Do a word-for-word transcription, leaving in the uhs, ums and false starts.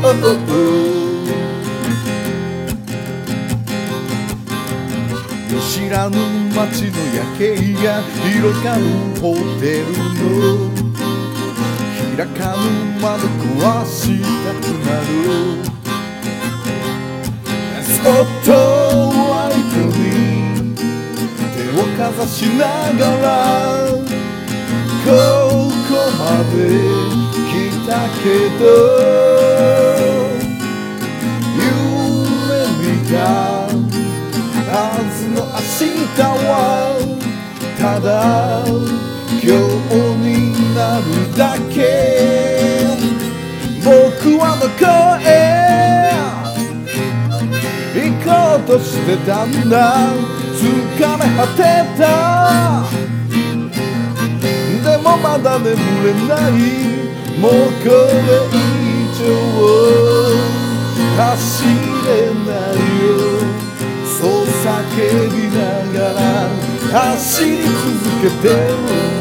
見知らぬ街の夜景が広がるホテルの開かぬ窓壊したくなるスポットライトに手をかざしながらここまで来たけど夢見たはずの明日はただ今日になるだけ僕はどこへ行こうとしてたんだ疲れ果てたでもまだ眠れないもうこれ以上走れないよそう叫びながら走り続けてる